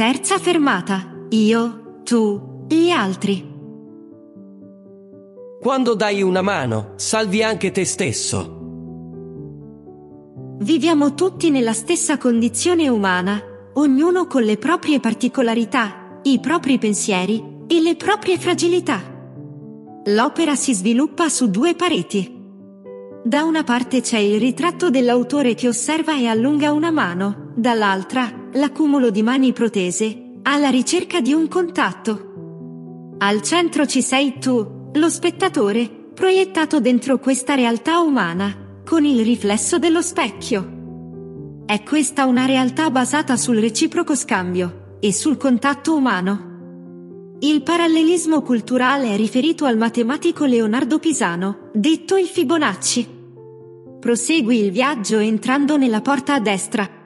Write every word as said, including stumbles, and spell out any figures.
Terza fermata. Io, tu, gli altri. Quando dai una mano, salvi anche te stesso. Viviamo tutti nella stessa condizione umana, ognuno con le proprie particolarità, i propri pensieri e le proprie fragilità. L'opera si sviluppa su due pareti. Da una parte c'è il ritratto dell'autore che osserva e allunga una mano, dall'altra, l'accumulo di mani protese, alla ricerca di un contatto. Al centro ci sei tu, lo spettatore, proiettato dentro questa realtà umana, con il riflesso dello specchio. È questa una realtà basata sul reciproco scambio e sul contatto umano. Il parallelismo culturale è riferito al matematico Leonardo Pisano, detto il Fibonacci. Prosegui il viaggio entrando nella porta a destra.